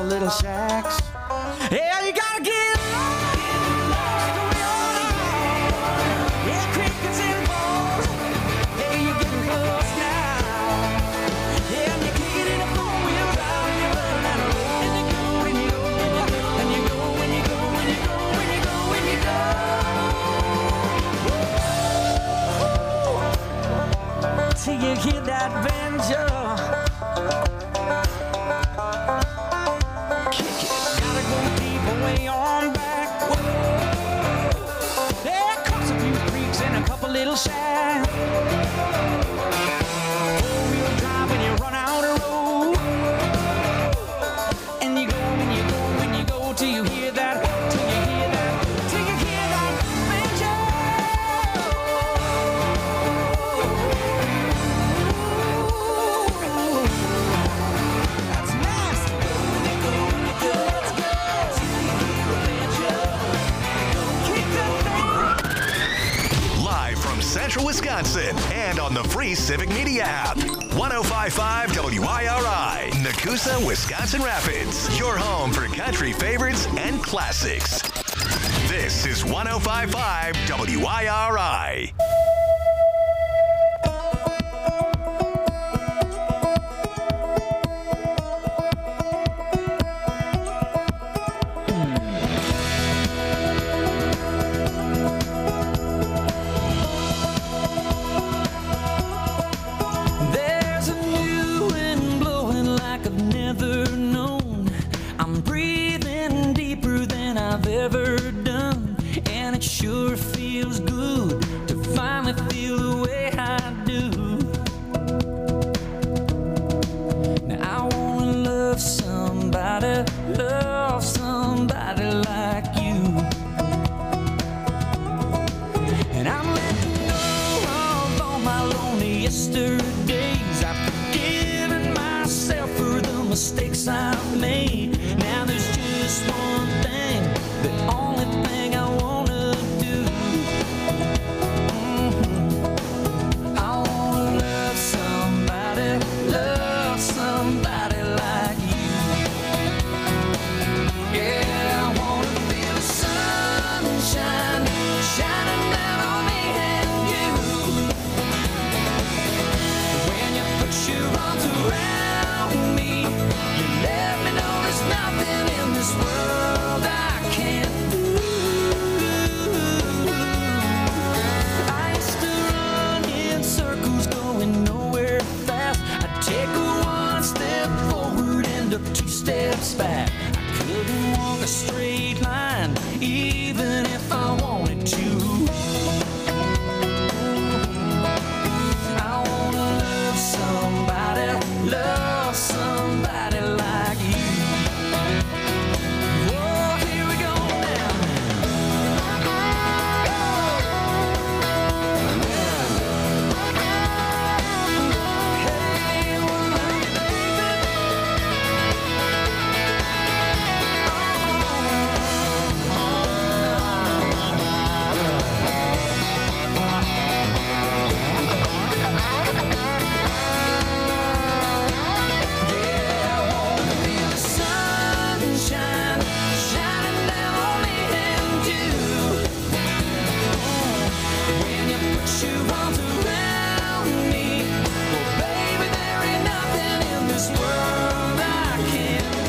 little shacks. Yeah, you gotta get lost to where you are. Yeah, crickets and balls. Hey, you're getting close now. Yeah, and you're kicking in a four-wheel drive and you're running out of road. And you go, and you go, and you go, and you go, and you go, and you go, and you go. Till you hear that banjo. Kick it, gotta go deep away on back. Whoa. Yeah, cross a few creeks and a couple little shacks. Four-wheel drive when you run out of road. And you go, and you go, and you go till you hear that, till you hear that, till you hear that banjo. That's nasty. Kick that thing. Live from Central Wisconsin and on the free Civic Media app. 105.5 WIRI, Nakusa, Wisconsin Rapids. Your home for country favorites and classics. This is 105.5 WIRI. There's a new wind blowing like I've never known. I'm breathing deeper than I've ever done, and it sure feels good to finally feel the way I do. Now I wanna love somebody like you. And I'm letting go of all my lonely yesterdays. I've forgiven myself for the mistakes I've made. Now there's just one thing, the only thing I wanna do. I wanna love somebody like you. Yeah, I wanna feel the sunshine shining down on me and you. When you put your arms around me, you let me know there's nothing in this world I can't do. I used to run in circles going nowhere fast. I'd take one step forward and took two steps back. I couldn't walk a straight line even if I wanted to. I wanna love somebody like you. Whoa, here we go now. Hey, well, yeah, I wanna feel the sunshine shining down on me and you. When you put your arms around me, well, baby, there ain't nothing in this world I can't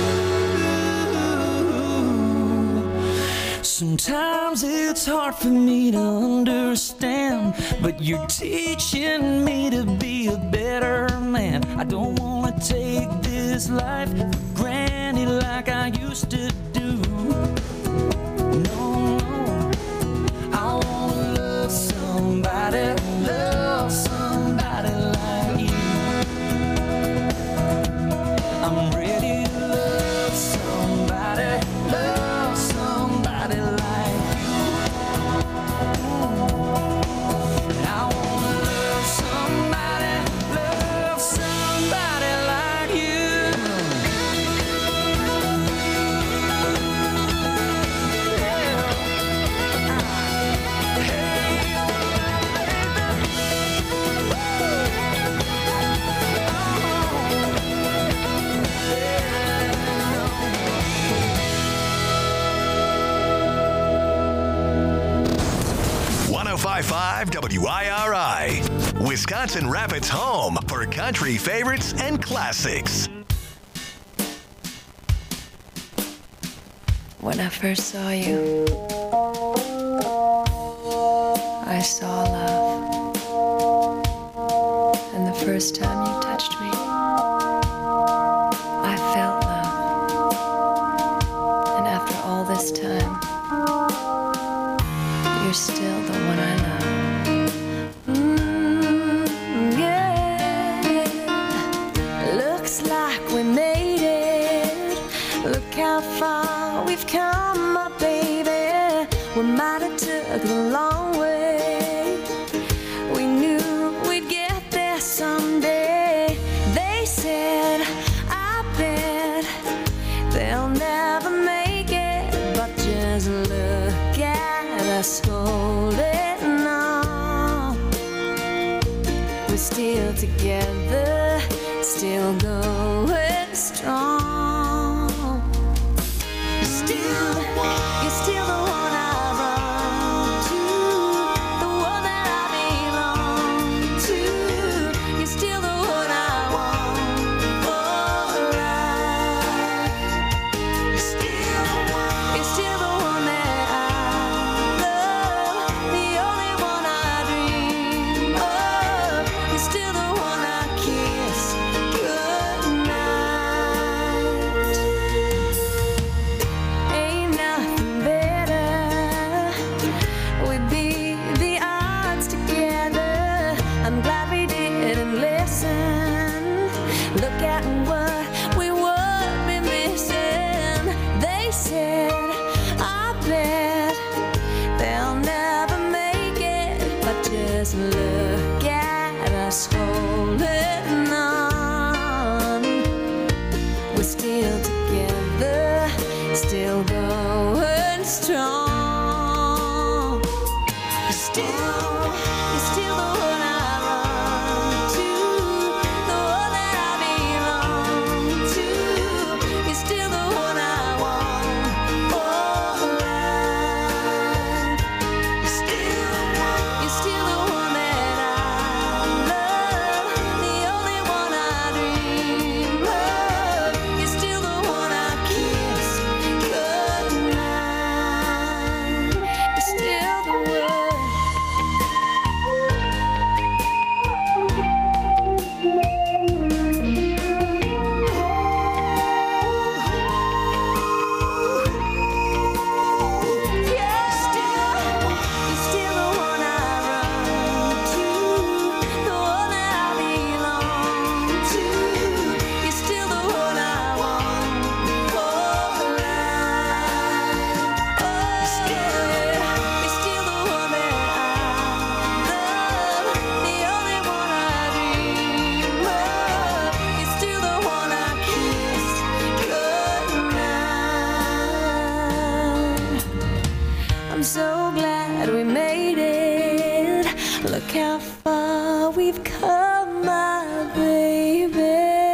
do. Sometimes it's hard for me to understand, but you're teaching me to be a better man. I don't wanna take this life for granted like I used to do. No, no. I wanna love somebody like you. I'm ready to love somebody like you. I wanna love somebody like you. 105 WIRI, Wisconsin Rapids' home for country favorites and classics. When I first saw you, I saw love. And the first time you touched me, I felt love. And after all this time, you're still the one I love. Yeah. Looks like we made it. Look how far we've come, my baby. We might have took the long way. We knew we'd get there someday. They said, I bet they'll never make it. But just look at us holding on. We're still together, still going strong. You're still the one I run to, the one that I belong to. You're still the one I want for life. You're still the one that I love, the only one I dream of. You're still the one I kiss goodnight. Ain't nothing better. We beat the odds together. I'm glad we didn't listen. Look at what we would be missing. They said, I bet they'll never make it. But just look at us holding on. We're still together, still going strong. You're still the one I run to, the one that I belong to. You're still the one I want for life. You're still the one that I love, the only one I dream of. You're still the one I kiss goodnight. You're still the one. You're still the one I run to, the one that I belong to. You're still the one I want for life. You're still the one that I love, the only one I dream of. You're still the one I kiss goodnight. I'm so glad we made it. Look how far we've come, my baby.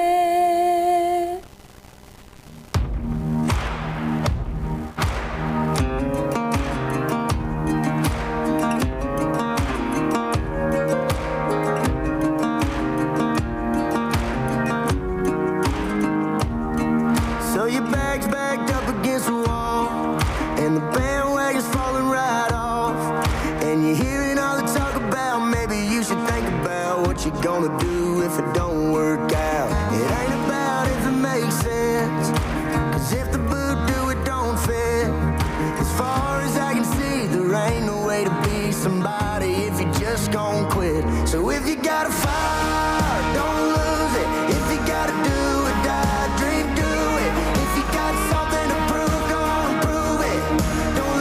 So your bag's backed up against the wall, and the bandwagon's falling right off. And you're hearing all the talk about maybe you should think about what you're gonna do if it don't work out. It ain't about if it makes sense, 'cause if the boot do it don't fit. As far as I can see, there ain't no way to be somebody if you just gon' quit. So if you got a fire, don't lose it. If you gotta do it, die, dream, do it. If you got something to prove, go on and prove it. Don't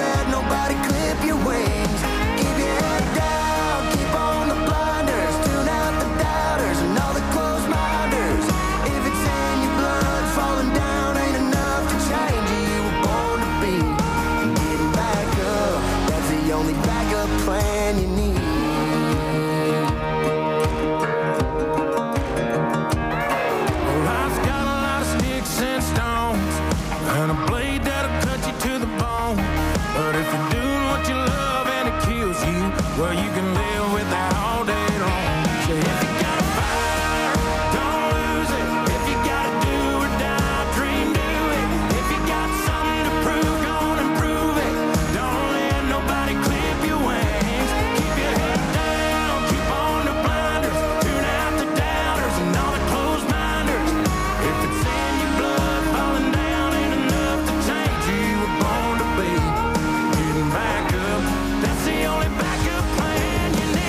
Well, you can live with that all day long. So if you got a fire, don't lose it. If you got to do or die, dream, do it. If you got something to prove, go on and prove it. Don't let nobody clip your wings. Keep your head down, keep on the blinders. Tune out the doubters and all the closed minders. If it's in your blood, falling down ain't enough to change who you were born to be. Getting back up, that's the only backup plan you need.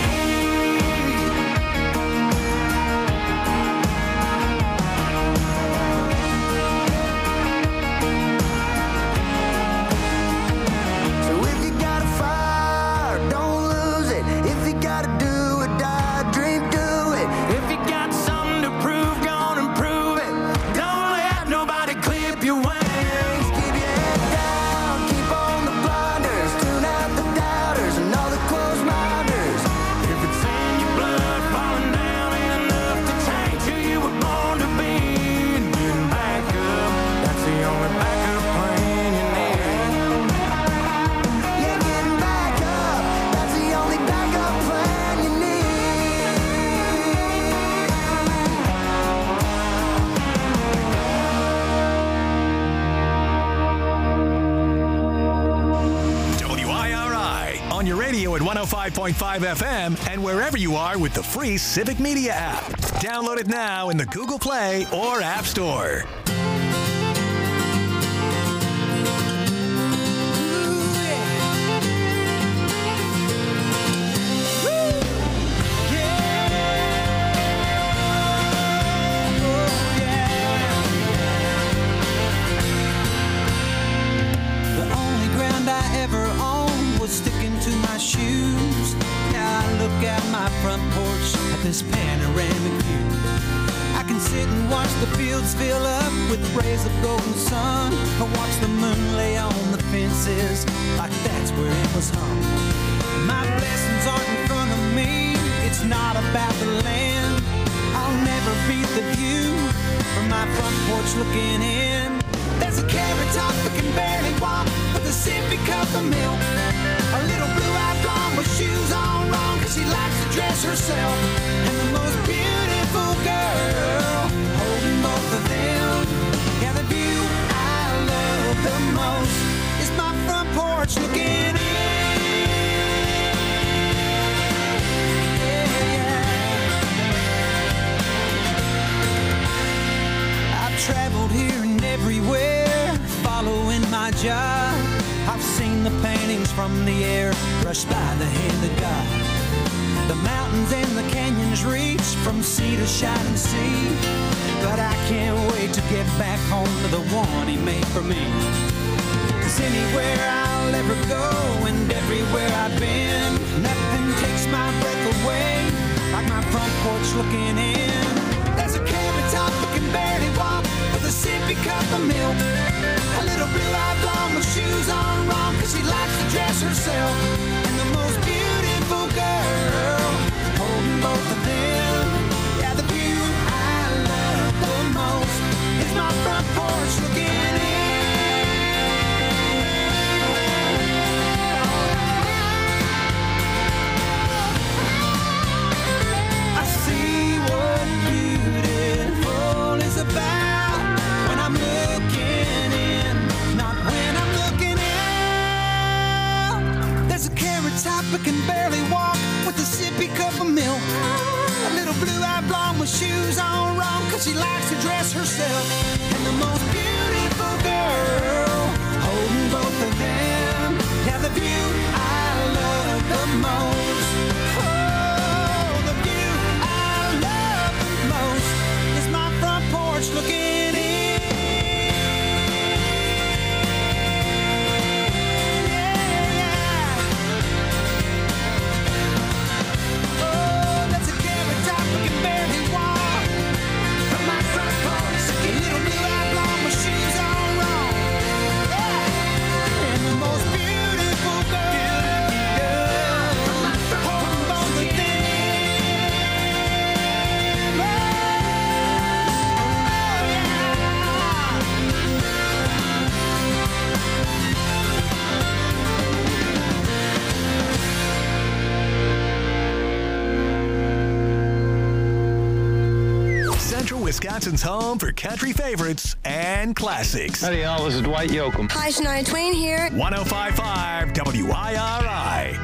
So if you got a fire, don't lose it. If you gotta do or die, dream, do it. If you got something to prove, go on and prove it. Don't let nobody clip your wings. Keep your head down, keep on the blinders, tune out the doubters and all the closed minders. If it's in your blood, falling down ain't enough to change who you were born to be. And getting back up, that's the only backup plan you need. Yeah, getting back up, that's the only backup plan you need. WIRI on your radio at 105.5 FM and wherever you are with the free Civic Media app. Download it now in the Google Play or App Store. The only ground I ever owned was sticking to my shoes. Now I look out my front porch at this panoramic view. I can sit and watch the fields fill up with rays of golden sun. I watch the moon lay on the fences like that's where it was hung. My blessings aren't in front of me, it's not about the land. I'll never beat the view from my front porch looking in. There's a carrot top that can barely walk with a sippy cup of milk. A little blue-eyed blonde with shoes on wrong cause she likes to dress herself. And the most beautiful girl holding both of them. Yeah, the view I love the most is my front porch looking in. I've traveled here and everywhere, following my job. I've seen the paintings from the air, brushed by the hand of God. The mountains and the canyons reach from sea to shining sea. But I can't wait to get back home to the one he made for me. 'Cause anywhere I'll ever go and everywhere I've been, nothing takes my breath away like my front porch looking in. There's a carrot top that can barely walk with a sippy cup of milk. A little blue-eyed blonde with shoes on wrong cause she likes to dress herself. And the most beautiful girl holding both of them. Yeah, the view I love the most is my front porch looking in. I see what beautiful is about when I'm looking in, not when I'm looking out. There's a carrot top that can barely walk with a sippy cup of milk. A little blue-eyed blonde with shoes on wrong cause she likes to dress herself. And the most beautiful girl holding both of them. Yeah, the view I love the most. Oh, the view I love the most is my front porch looking in. Yeah. Oh, that's a carrot top that can barely walk from my front porch. A little blue-eyed blonde with shoes on wrong. Wisconsin's home for country favorites and classics. Howdy, y'all. This is Dwight Yoakam. Hi, Shania Twain here. 105.5 WIRI.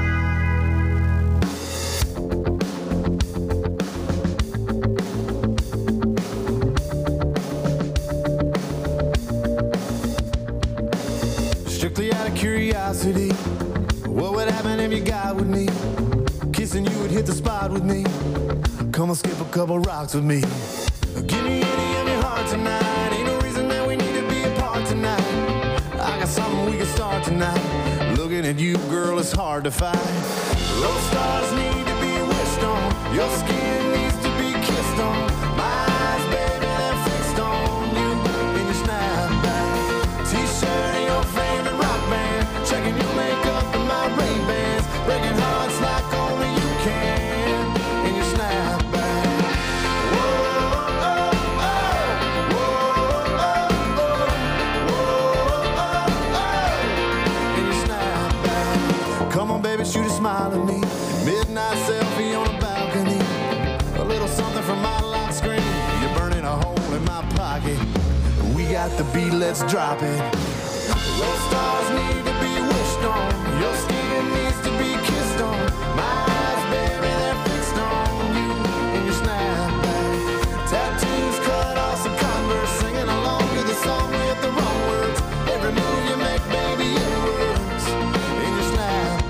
Strictly out of curiosity, what would happen if you got with me? Kissing you would hit the spot with me. Come and skip a couple rocks with me. Give me any of your heart tonight. Ain't no reason that we need to be apart tonight. I got something we can start tonight. Looking at you, girl, it's hard to fight. Those stars need to be wished on. Your skin needs to be kissed on. My eyes, baby, they're fixed on you in your snapback. T-shirt and your favorite rock band. Checking your makeup and my Ray-Bans. Breaking hearts like only you can in your snapback. Come on, baby, shoot a smile at me. Midnight selfie on a balcony. A little something from my lock screen. You're burning a hole in my pocket. We got the beat, let's drop it. Those stars need to be wished on. Your skin needs to be kissed on. My eyes, baby, they're fixed on you in your snapback. Tattoos cut off some Converse. Singing along to the song with the wrong words. Every move you make, baby, it works in your snapback.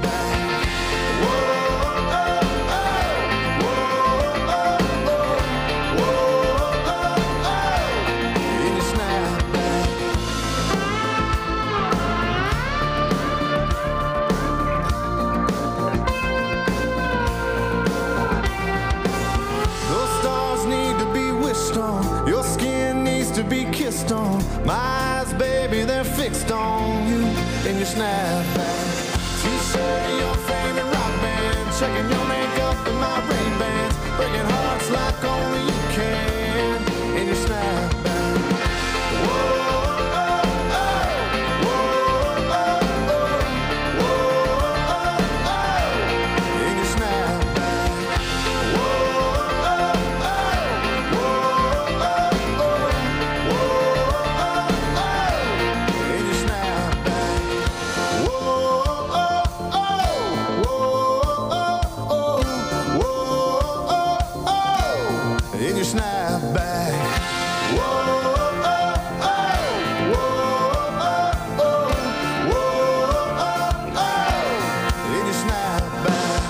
Your skin needs to be kissed on. My eyes, baby, they're fixed on you in your snapback. T-shirt and your favorite rock band. Checking your makeup and my Ray-Bans. Breaking hearts like only you can in your snapback. In your snapback. In your snapback. In your snapback.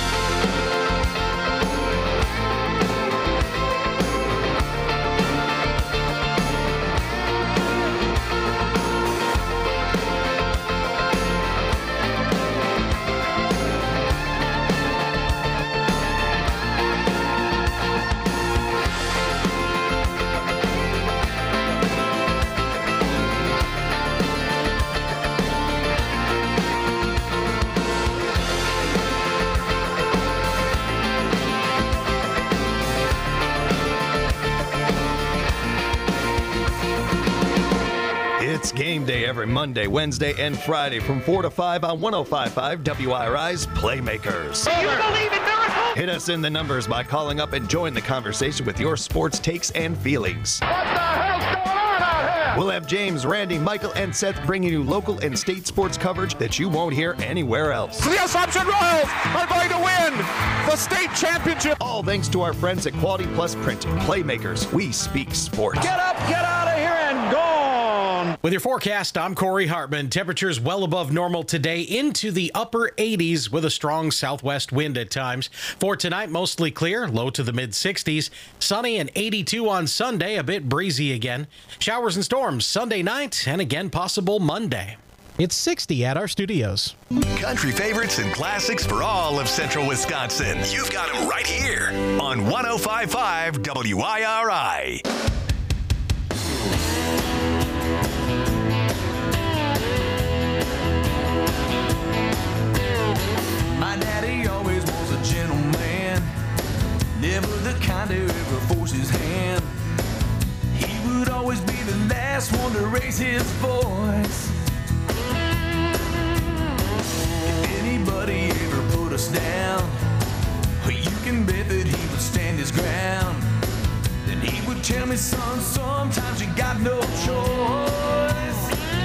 It's game day every Monday, Wednesday, and Friday from 4 to 5 on 105.5 WIRI's Playmakers. You believe in miracles? Hit us in the numbers by calling up and join the conversation with your sports takes and feelings. What the hell's going on out here? We'll have James, Randy, Michael, and Seth bringing you local and state sports coverage that you won't hear anywhere else. The Assumption Royals are going to win the state championship. All thanks to our friends at Quality Plus Printing. Playmakers, we speak sports. Get up, get out of here, and gone. With your forecast, I'm Corey Hartman. Temperatures well above normal today into the upper 80s with a strong southwest wind at times. For tonight, mostly clear, low to the mid 60s. Sunny and 82 on Sunday, a bit breezy again. Showers and storms Sunday night and again possible Monday. It's 60 at our studios. Country favorites and classics for all of central Wisconsin. You've got them right here on 105.5 WIRI. My daddy always was a gentleman, never the kind to ever force his hand. He would always be the last one to raise his voice. If anybody ever put us down, well, you can bet that he would stand his ground. Then he would tell Tell me, son, sometimes you got no choice.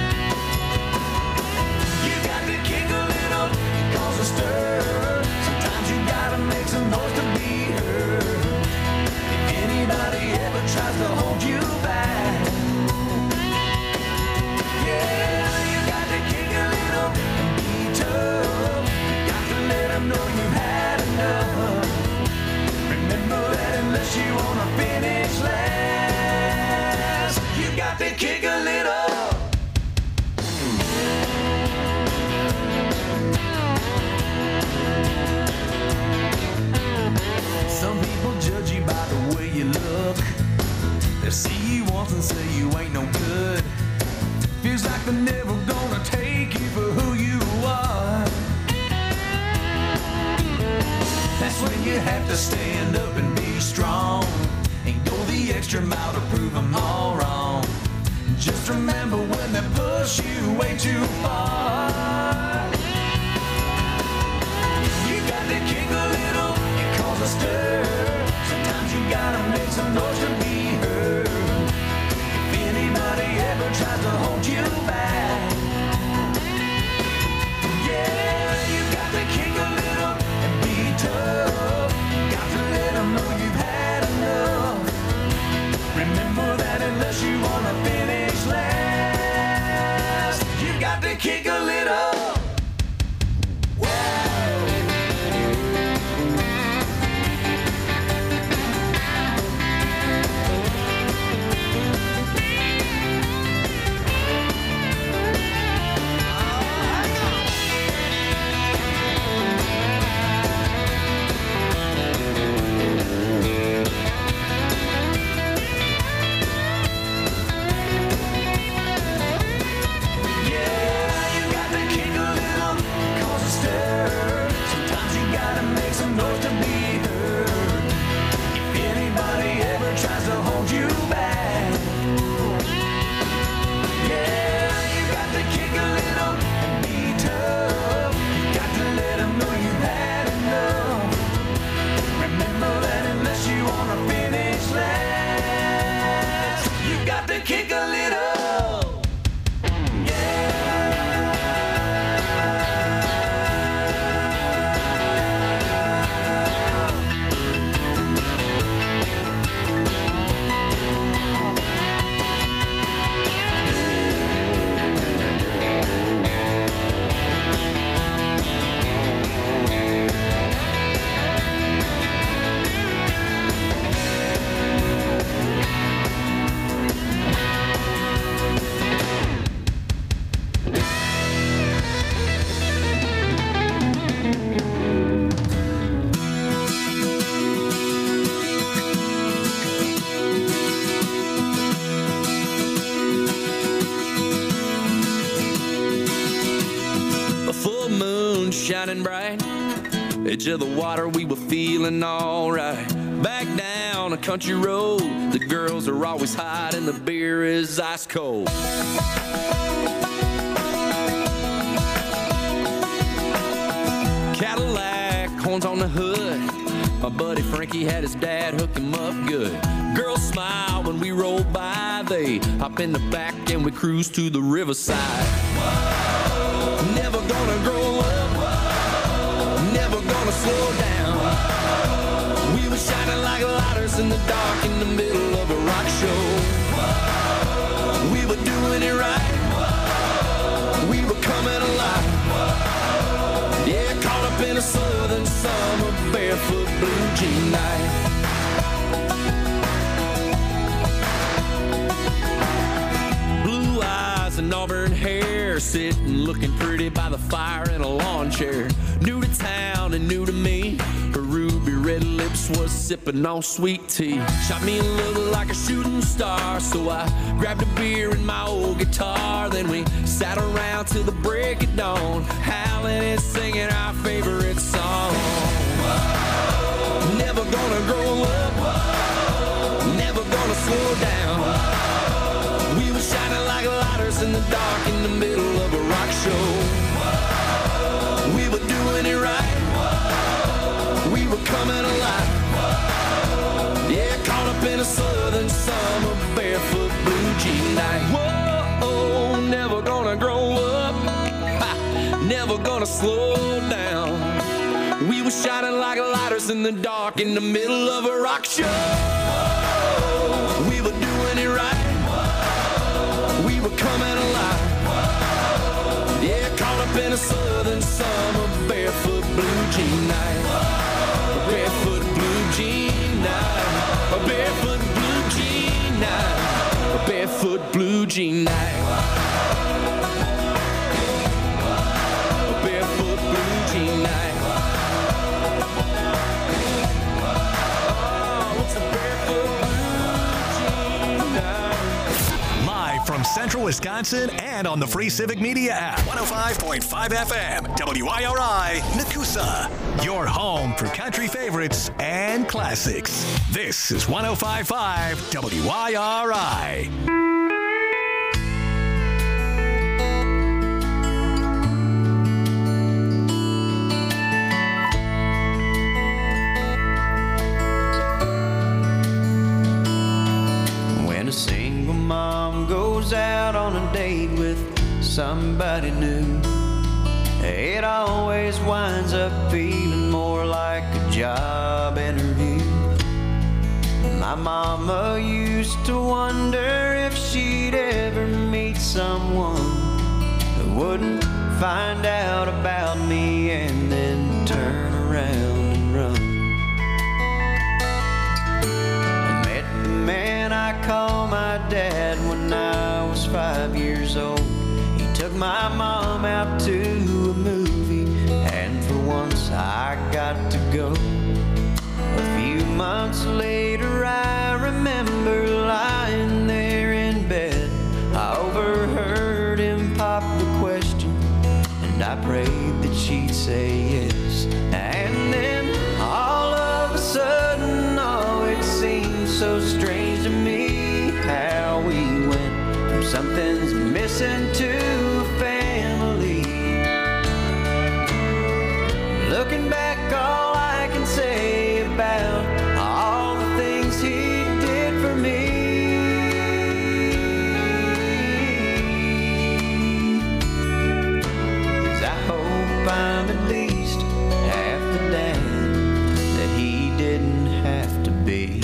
You got to kick a little, cause a stir. Sometimes you gotta make some noise to be heard. If anybody ever tries to hold you back, yeah, you got to kick a little and be tough. You got to let them know you've had enough. Remember that unless you wanna finish last, you got to kick a little. Some people judge you by the way you look. They see you once and say you ain't no good. Feels like they're never gonna take you for who you are. That's when you have to stand up and be strong and go the extra mile to prove them all wrong. Just remember when they push you way too far, you got to kick a little and cause a stir. Sometimes you gotta make some noise to be heard. If anybody ever tries to hold you back, yeah, you got to kick a little and be tough. Got to let them know you've had enough. Remember that unless you wanna finish last, you got to kick a little. Kick a little, A full moon shining bright, edge of the water, we were feeling alright. Back down a country road, the girls are always hot and the beer is ice cold. Cadillac, horns on the hood, my buddy Frankie had his dad hook him up good. Girls smile when we roll by, they hop in the back and we cruise to the riverside. Whoa. Never gonna grow up, whoa. Never gonna slow down. Whoa. We were shining like lighters in the dark in the middle of a rock show. Whoa. We were doing it right, whoa. We were coming alive. Whoa. Yeah, caught up in a southern summer barefoot blue jean night. Blue eyes and auburn hair, sitting looking pretty by the fire in a lawn chair. New to town and new to me, her ruby red lips was sipping on sweet tea. Shot me a look like a shooting star, so I grabbed a beer and my old guitar. Then we sat around till the break of dawn, howling and singing our favorite song. Whoa. Never gonna grow up, whoa. Never gonna slow down. Whoa. We were shining like lighters in the dark in the middle of a rock show. Whoa. We were doing it right, whoa. We were coming alive. Whoa. Yeah, caught up in a southern summer never gonna slow down. We were shining like lighters in the dark in the middle of a rock show. We were doing it right. We were coming alive. Yeah, caught up in a southern summer barefoot blue jean night. A barefoot blue jean night. A barefoot blue jean night. A barefoot blue jean night. A barefoot blue jean night. Live from Central Wisconsin and on the free Civic Media app. 105.5 FM, WIRI, Nakusa. Your home for country favorites and classics. This is 105.5 WIRI. When a single mom goes out on a date with somebody new, it always winds up feeling more like a job interview. My mama used to wonder if she'd ever meet someone who wouldn't find out about me and then turn around and run. I met the man I call my dad when I was 5 years old. He took my mom out to a movie, and for once I got to go. A few months later I remember lying there in bed. I overheard him pop the question, and I prayed that she'd say yes. And then all of a sudden, oh, it seemed so strange to me how we went from something's missing to a family. Looking back, all I can say about all the things he did for me is I hope I'm at least half the dad that he didn't have to be.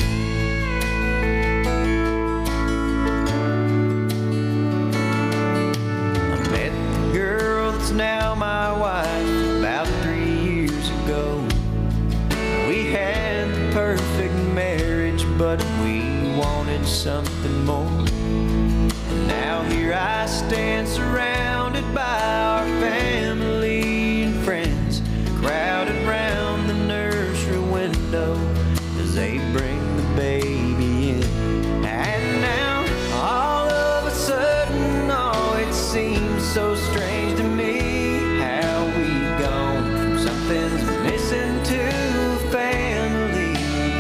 I met the girl that's now my wife about 3 years ago. We had the perfect marriage, but we wanted something more. And now here I stand surrounded by our family and friends, crowded round the nursery window as they bring the baby in. And now all of a sudden, oh, it seems so strange to me how we've gone from something's missing to family.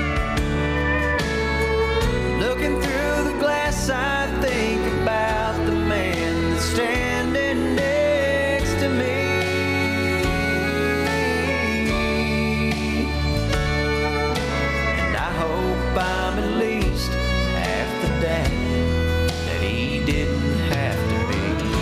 Looking through the glass, I think about the man that's standing next to me. And I hope I'm at least half the dad that he didn't have to be.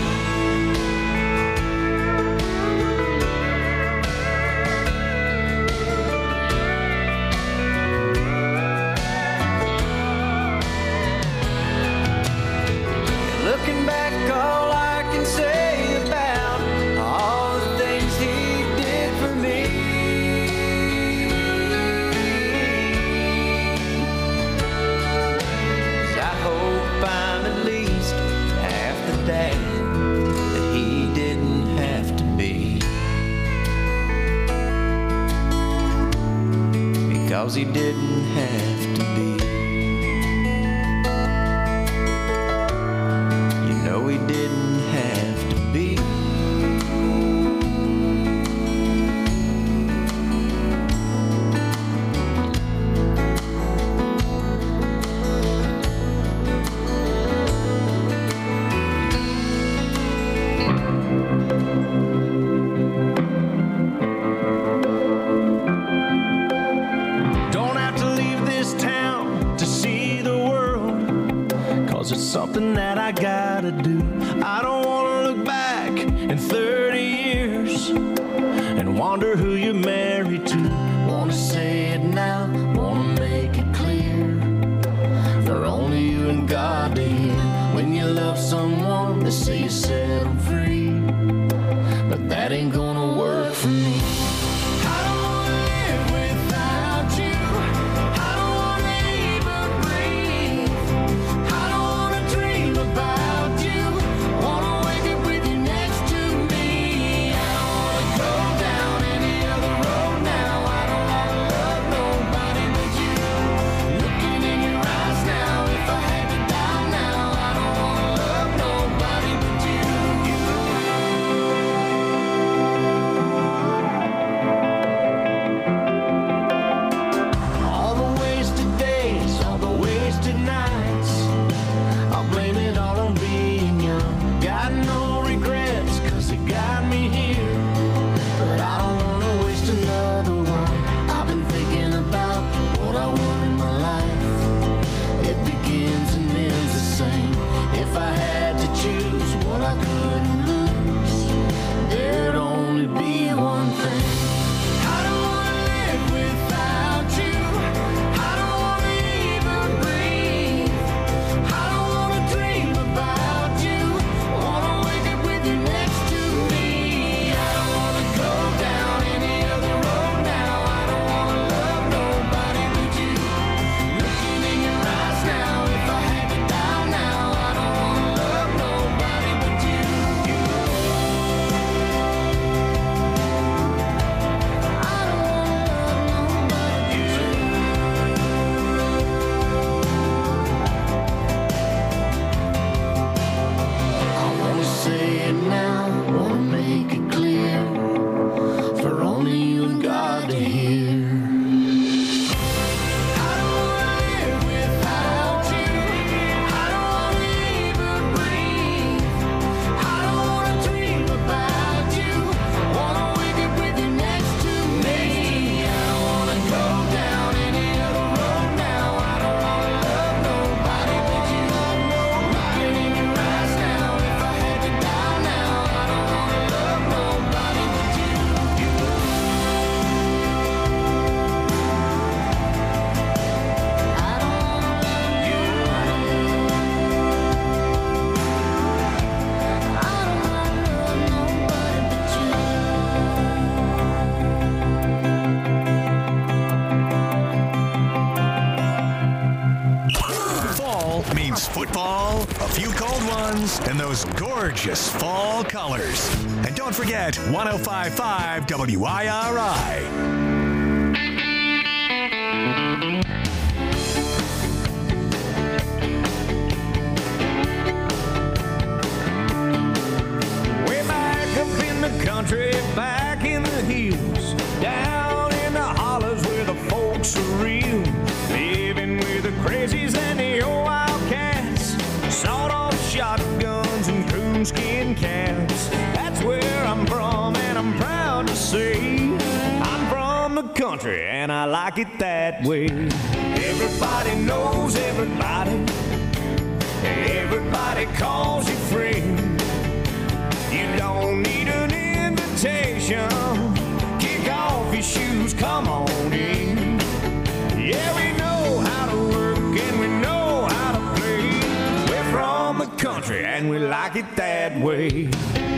Looking back, all I can say about all the things he did for me is I hope I'm at least half the dad that he didn't have to be, because he didn't have to be. No, he didn't have to be. Don't have to leave this town to see the world, 'cause it's something that I gotta do. I don't wanna look back in 30 years and wonder who you're married to. Wanna say it now, wanna make it clear, for only you and God to hear. When you love someone, they say you set them free, but that ain't gonna work for me. I don't wanna live without you. I don't wanna even breathe. I don't wanna dream about you. Wanna wake up with you next to me. I don't wanna go down any other road now. I don't wanna love nobody but you. Looking in your eyes now, if I had to die now, I don't wanna love nobody but you. All the wasted days, all the wasted nights, I'll blame it all on being young. Got no regrets, cause it got me here, but I don't wanna waste another one. I've been thinking about what I want in my life. It begins and ends the same. If I had to choose what I couldn't lose, there'd only be one thing. I don't wanna live without you. I don't wanna even breathe. I don't wanna dream about you. Wanna wake up with you next to me. I don't wanna go down any other road now. I don't wanna love nobody but you. Looking in your eyes now, if I had to die now, I don't wanna love nobody but you. I don't wanna love nobody but you. I wanna say it now, wanna make it clear, for only you and God to hear. I don't wanna live without you. I don't wanna even breathe. I don't wanna dream about you. Wanna wake up with you next to me. I don't wanna go down any other road now. I don't wanna love nobody but you. Looking in your eyes now, if I had to die now, I don't wanna love nobody but you. I don't wanna love you. I don't wanna love nobody but you. Fall means football, a few cold ones, and those gorgeous fall colors. And don't forget 105.5 WIRI. Way back up in the country, back in the hills, down in the hollers where the folks are real, living with the crazies and the old wildcats, sawed-off shotguns and coonskin caps. That's where I'm from, and I'm proud to say I'm from the country, and I like it that way. Everybody knows everybody. Everybody calls you friend. You don't need an invitation. Kick off your shoes, come on in. Yeah, we know how to work and we know how to play. We're from the country and we like it that way.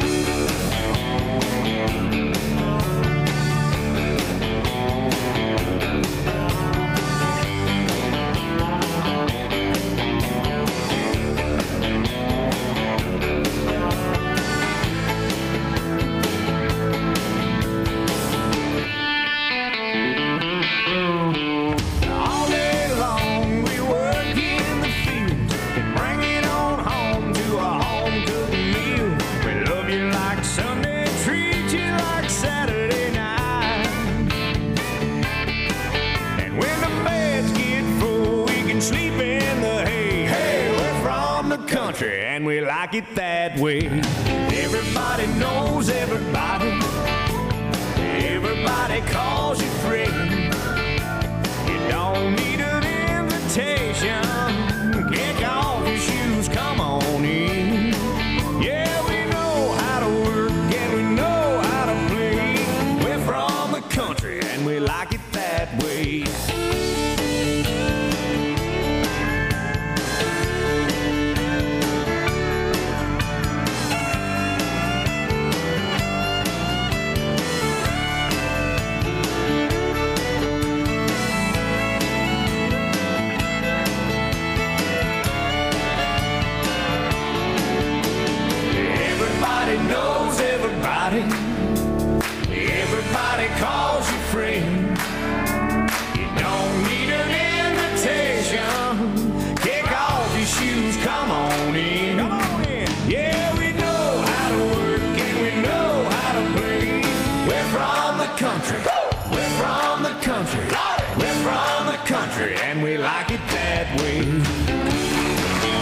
All day long we work in the field and bring it on home to a home-cooked meal. We love you like Sunday, treat you like Saturday night. And when the beds get full, we can sleep in the hay. Hey, we're from the country and we like it that way. Everybody knows everybody. Everybody calls you friend. You don't need an invitation. Kick off your shoes, come on in. Yeah, we know how to work and we know how to play. We're country. We're from the country. We're from the country, and we like it that way.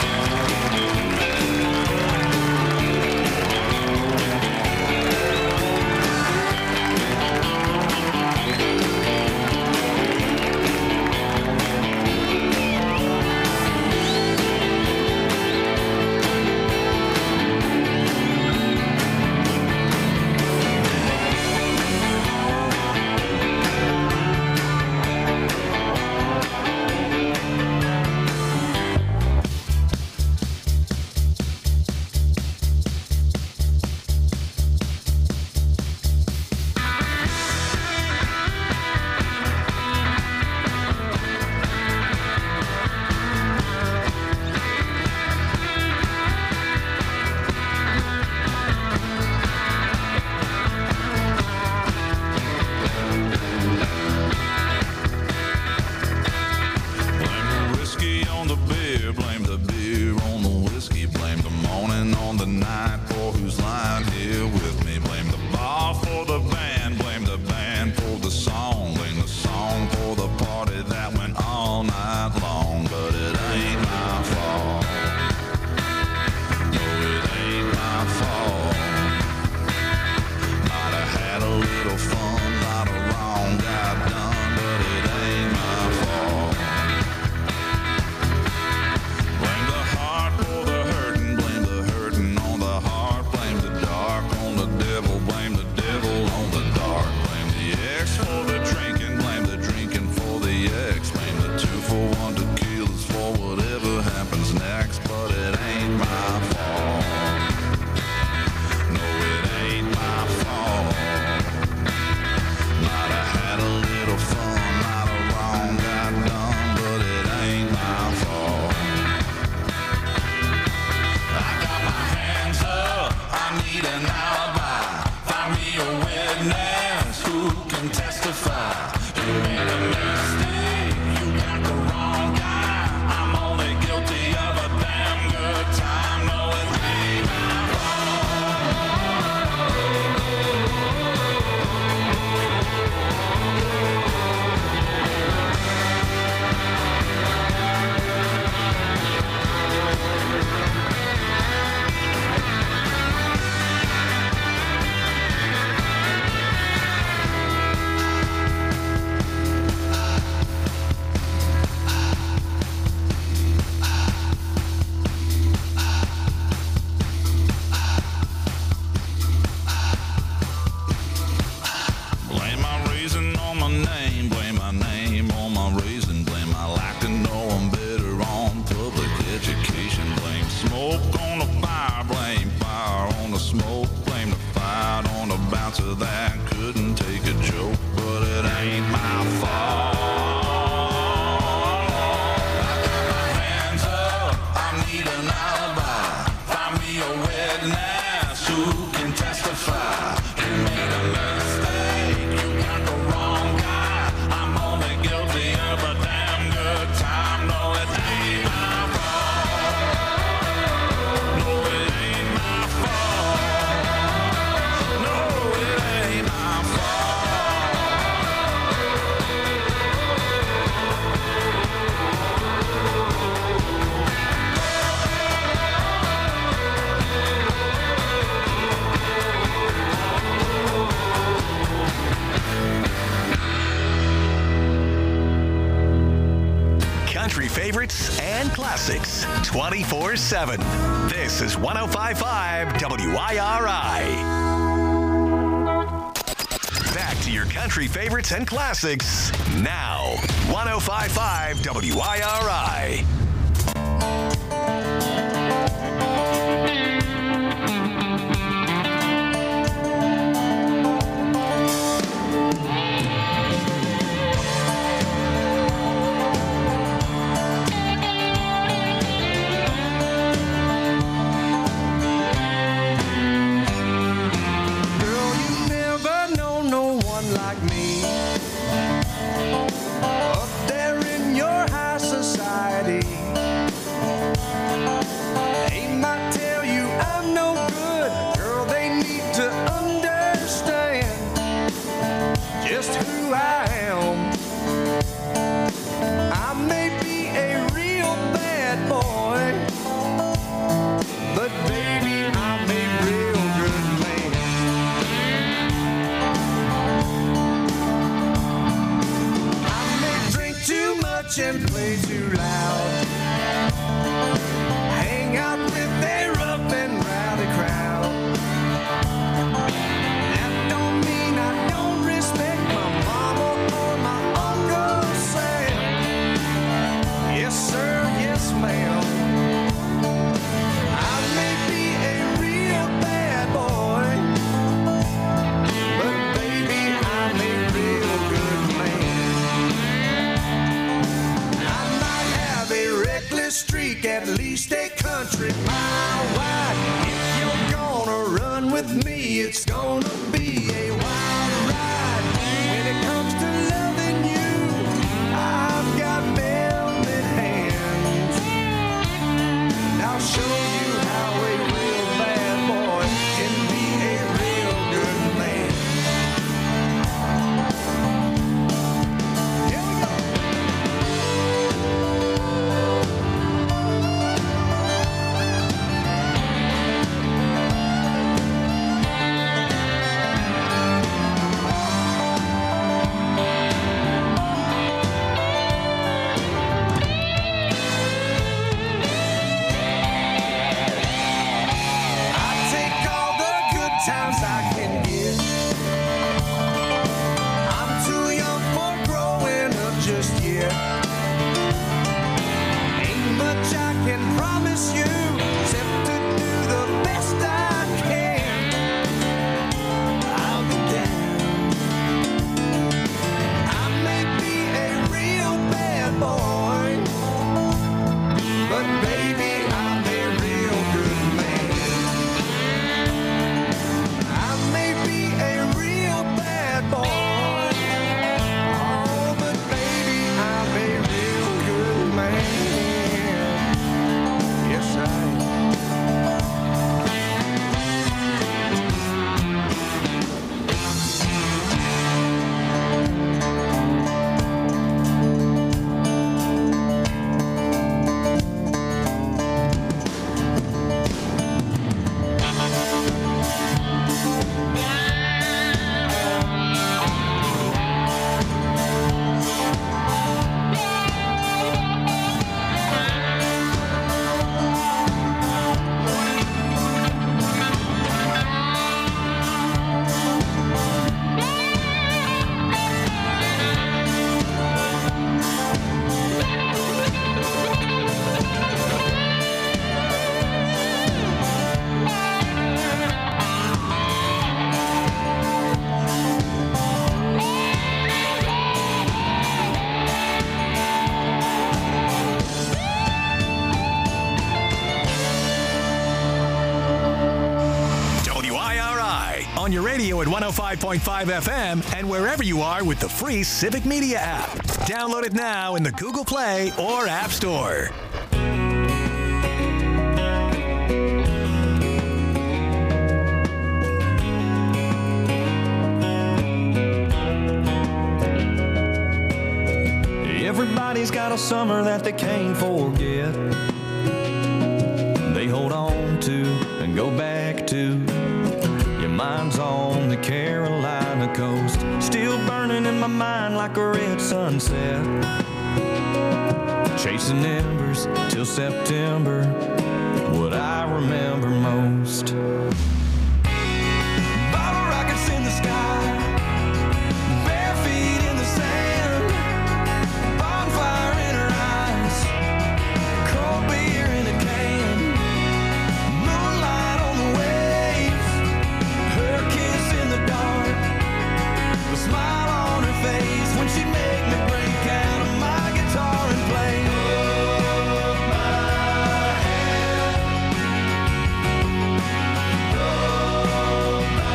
Favorites and classics 24/7. This is 105.5 WIRI. Back to your country favorites and classics now. 105.5 WIRI. much and play too loud. Hang out with a rough and rowdy crowd. That don't mean I don't respect my mama or my Uncle Sam. Yes, sir, yes, ma'am. I may be a real bad boy, but baby, I'm a real good man. I might have a reckless streak, at least a country mile wide. If you're gonna run with me, it's gonna be a wild ride. When it comes to loving you, I've got velvet hands. And I'll show you how a real bad boy can be a real good man. Here we go. I take all the good times I can get. I'm too young for growing up just yet. Ain't much I can promise you except to do the best I can. I'll be down. I may be a real bad boy, but baby, I'm a real good man. I may be a real bad boy, oh, but baby, I'm a real good man. Yes, I am. WIRI on your radio at 105.5 FM and wherever you are with the free Civic Media app. Download it now in the Google Play or App Store. Everybody's got a summer that they can't forget. They hold on to and go back to. Your mind's on the Carolina coast, still burning in my mind like a red sunset. Chasing embers till September, what I remember most. Bottle rockets in the sky, bare feet in the sand, bonfire in her eyes, cold beer in a can, moonlight on the waves, her kiss in the dark, the smile on her face when she'd make me break out of my guitar and play. Hold my hand, hold my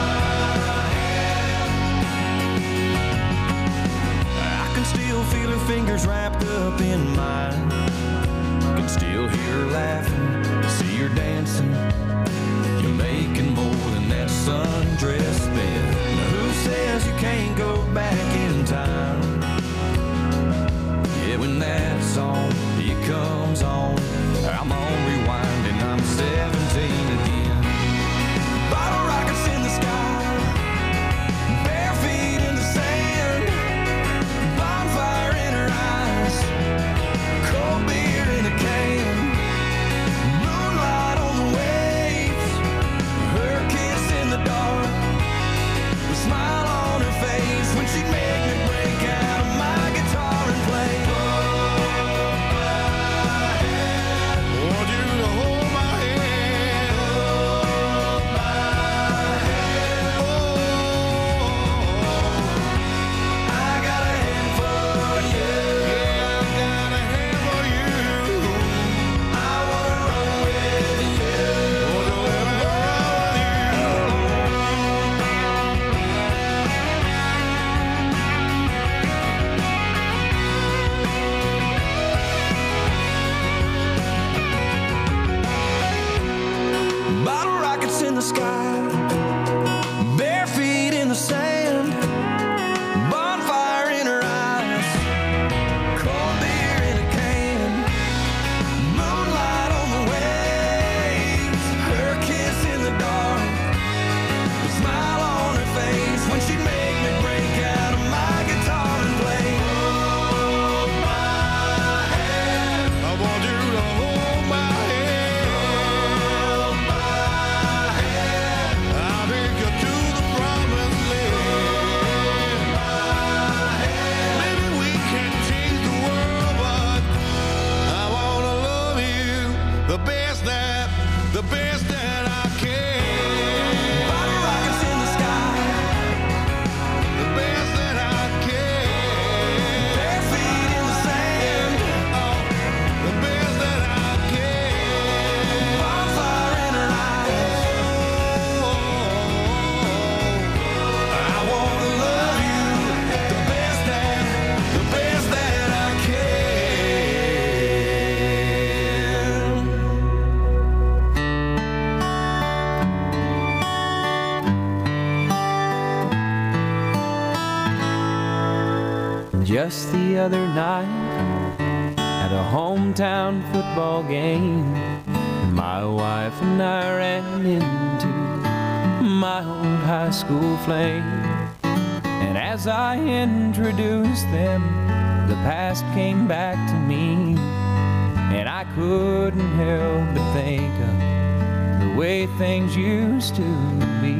hand. I can still feel her fingers wrapped up in mine. Can still hear her laughing, see her dancing. You're making more than that sundress spin. Now who says you can't go back in time? Yeah, when that song, it comes on, I'm on rewind and I'm 17 again. Bottle rockets in the sky, bare feet in the sand, bonfire in her eyes, And just the other night, at a hometown football game, my wife and I ran into my old high school flame. And as I introduced them, the past came back to me, and I couldn't help but think of the way things used to be.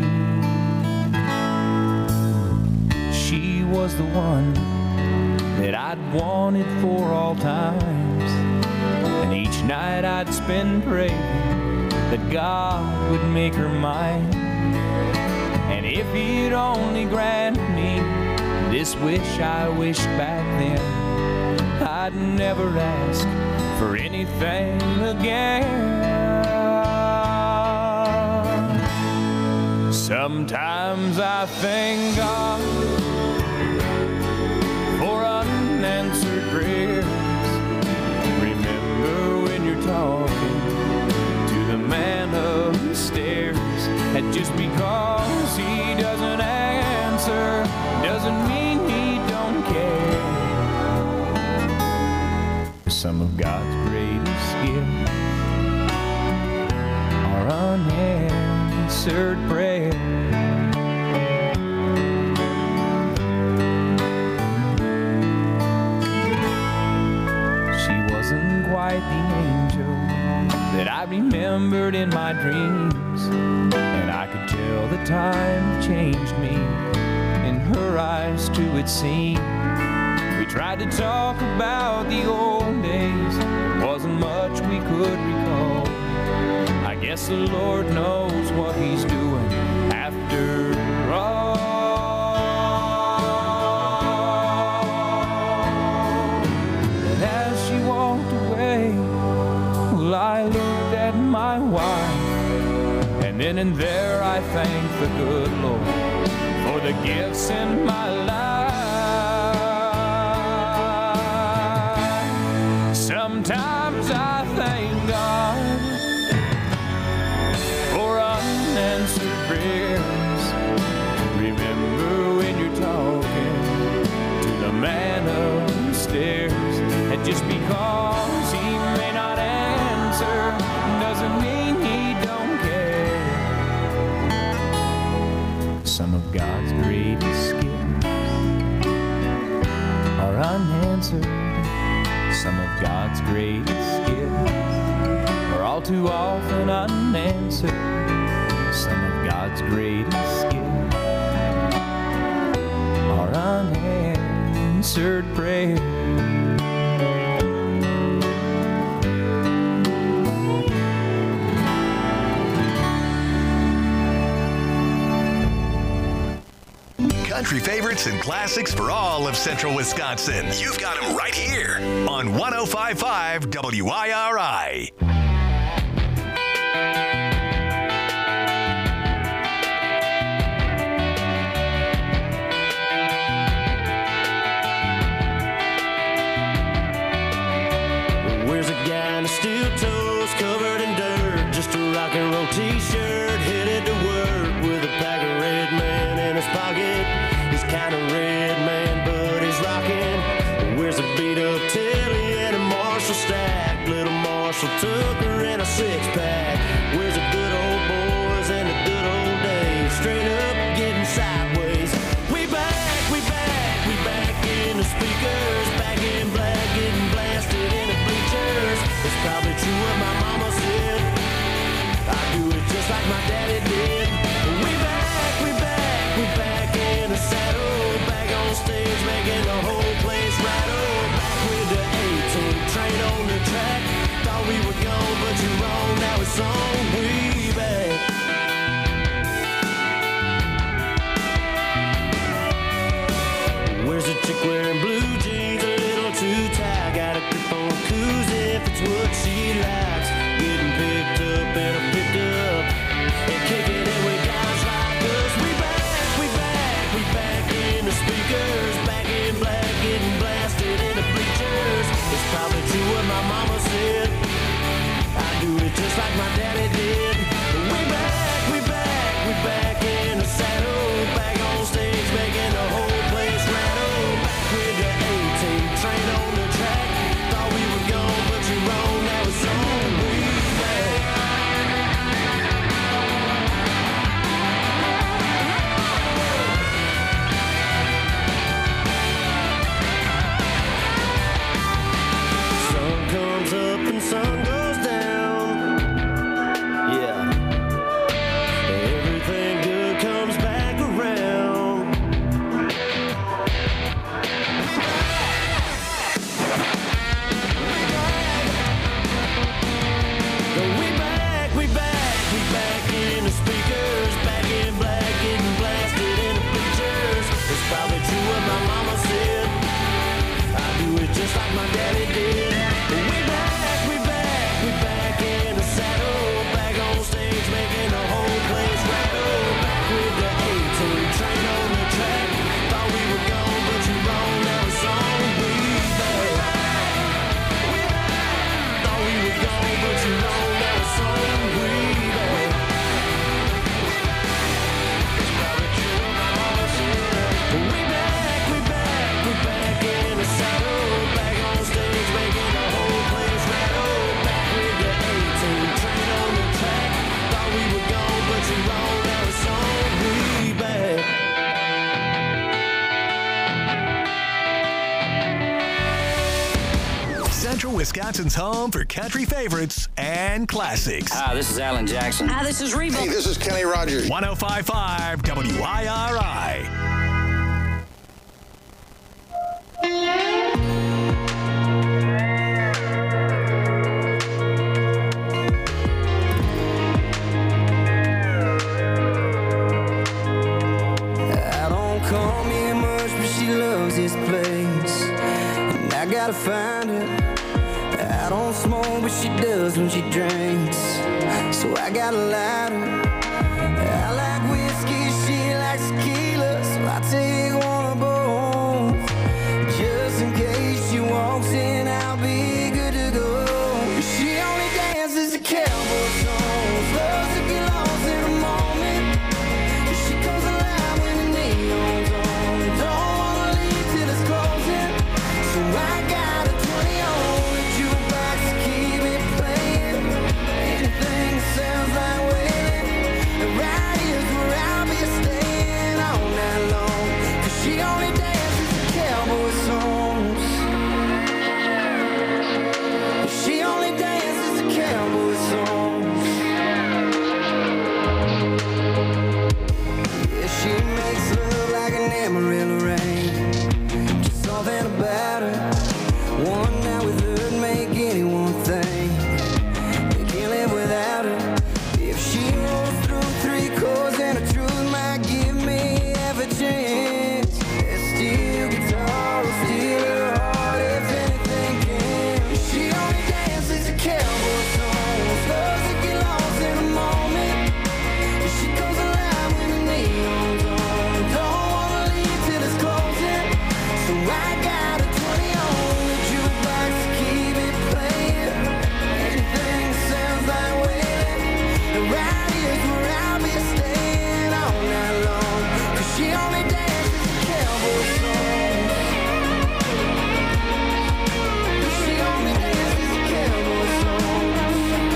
She was the one that I'd wanted for all times, and each night I'd spend praying that God would make her mine. And if he'd only grant me this wish I wished back then, I'd never ask for anything again. Sometimes I thank God for unanswered prayers. Remember when you're talking to the man upstairs, and just because he doesn't answer doesn't mean he don't care. Some of God's greatest gifts are unanswered prayers. Quite the angel that I remembered in my dreams, and I could tell the time changed me in her eyes too, it seemed. We tried to talk about the old days, there wasn't much we could recall. I guess the Lord knows what he's doing after all. And as she walked away, well, I looked at my wife, and then and there I thanked the good Lord for the gifts in my life. Sometimes I thank God for unanswered prayers. Remember when you're talking to the man upstairs, and just because he may not answer doesn't mean he don't care. Some of God's greatest gifts are unanswered. Some of God's greatest gifts are all too often unanswered. Some of God's greatest gifts are unanswered prayers. Country favorites and classics for all of Central Wisconsin. You've got them right here on 105.5 WIRI. Where's a guy in steel toes covered in dirt, just a rock and roll t-shirt, headed to work with a pack of Red Man in his pocket. He's kind of red man, but he's rocking. Where's a beat up Tilly and a Marshall stack, little Marshall Tucker and a six-pack. Where's the good old boys and the good old days, straight up getting sideways. We back in the speakers, back in black, getting blasted in the bleachers. It's probably true what my mama said, I do it just like my daddy did. We back in the saddle, back on stage, making the whole place rattle. Back with the 18 train on the track. Thought we were gone, but you're wrong. Now it's on. We back. Where's the chick wearing blue jeans, a little too tight? Got a grip on koozie if it's what she likes. Getting picked up and picked up and kicking it with guys like us. We back in the speakers, back in black, getting blasted in the bleachers. It's probably true what my mama said, I do it just like my daddy just like my daddy did. We back in the saddle, back on stage, making the whole place rattle. Back with the A-team, train on the track. Thought we were gone, but you're wrong. Now it's on. We back. Thought we were gone, but you're wrong. Now it's on. We back. It's probably true of my horse, yeah. We back in the saddle, back on stage, making the whole place rattle. Back with the A-team, train on the track. Thought we were gone, but you're wrong. Now it's on. We back. Central Wisconsin's home for country favorites and classics. Hi, this is Alan Jackson. Hi, this is Reba. Hey, this is Kenny Rogers. 105.5 WIRI. I don't call me much, but she loves this place. And I gotta find her. I don't smoke, but she does when she drinks. So I gotta light her. I like whiskey, she likes tequila. So I take one of both. Just in case she walks in, I'll be good to go. She only dances to cowboy songs. Loves to get lost in a moment. She comes alive when the neon's on. Don't wanna leave till it's closing. So I got a 20 on the jukebox to keep it playing. Anything that sounds like wailing. And right here's where I'll be staying all night long. 'Cause she only dances to cowboy songs. She only dances to cowboy songs. Yeah, she makes love like an Amarillo rain. Just something about her. One night with her'd make anyone think they can't live without her. If she rolls through 3 chords and the truth might give me half a chance. That steel guitar will steal her heart if anything can. She only dances to cowboy songs. Loves to get lost in a moment. She comes alive when the neon's on. Don't wanna leave till it's closing. So I got a 20 on the jukebox to keep it playing. Anything that sounds like wailing. And right here's where I'll be staying all night long. 'Cause she only dances to cowboy songs. She only dances to cowboy songs.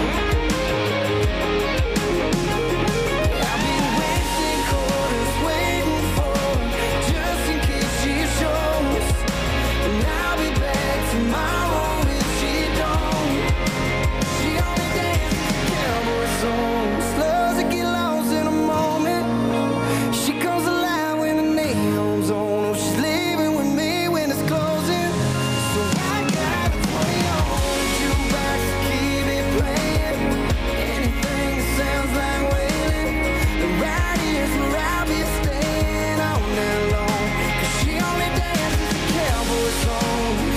I've been wasting quarters waiting for her, just in case she shows. And I'll be back tomorrow if she don't. She only dances to cowboy songs. Loves to get lost in a moment. She comes alive when the neon's on. Oh, she's leaving with me when it's closing. So I got a 20 on the jukebox to keep it playing. Anything that sounds like wailing. And right here's where I'll be staying all night long. 'Cause she only dances to cowboy songs.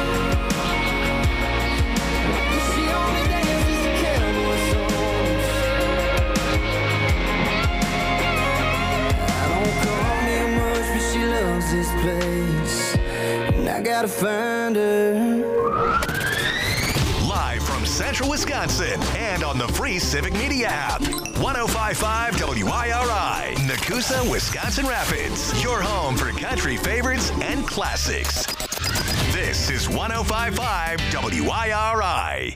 She only dances to cowboy songs. I don't call me much, but she loves this place. And I gotta find her. Live from Central Wisconsin and on the free Civic Media app. 105.5 WIRI, Nakusa, Wisconsin Rapids. Your home for country favorites and classics. This is 105.5 WIRI.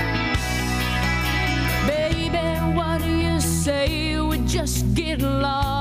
Baby, what do you say we just get along?